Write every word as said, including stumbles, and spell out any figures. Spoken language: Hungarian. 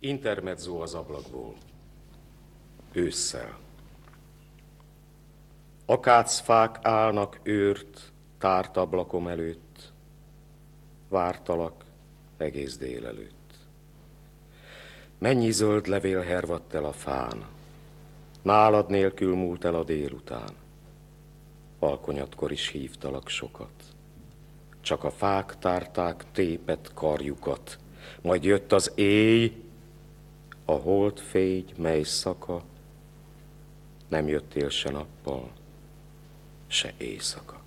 Intermezzo az ablakból. Ősszel. Akácfák állnak őrt tárt ablakom előtt. Vártalak egész délelőtt. Mennyi zöld levél hervadt el a fán. Nálad nélkül múlt el a délután. Alkonyatkor is hívtalak sokat. Csak a fák tárták tépett karjukat. Majd jött az éj, a holdfény mely szaka. Nem jöttél se nappal, se éjszaka.